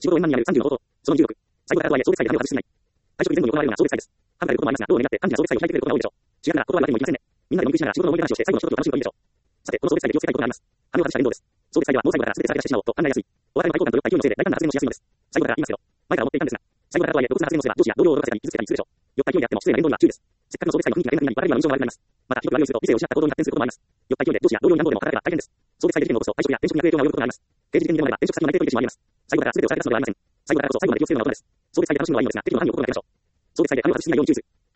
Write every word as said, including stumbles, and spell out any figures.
仕事を円満にやるさんじゅうの方法。そのにじゅうろく。最後からとはいえ、送別会で羽を外してしない。会食以前に行われるような送別会です。省かれることもありますが、どう願って、幹事が送別会を開いてくれることが多いでしょう。主役なら言葉はわけにもいきませんね。みんなで飲み食いしながら仕事の思い出話をして最後のひとときを楽しむといいでしょう。さて、この送別会で気をつけたいことがあります。羽を外した連動です。送別会ではもう最後だから全てさらけ出してしまおうと考えやすい。お別れの外交官とよく会議のせいで大胆な発言をしやすいのです。最後だから言いますよ。前から思っていたんですが、最後だからとはいえ、露骨な発言をすれば上司や同僚を驚かせたり傷つけたりするでしょう。よっかい勢いであっても失礼な連動には注意です。せっかくの送別会の雰囲気が変なに悪いような印象が悪くなります。また、ひどく悪用すると理性を失った行動に発展することもあります。よっかい勢いで上司や同僚に何度でも働けば大変です。送別会できるのこそ、退職や転職に悪影響が及ぶことがあります。定時的にでもなれば転職先の内定というもあります。最後だから全てをさらけ出すのではありません。最後だからこそ最後まで気をつけるのがことです。送別会で楽しむのはいいのですが、適度な範囲を心がけましょう。送別会で羽を外しすぎないように注意する。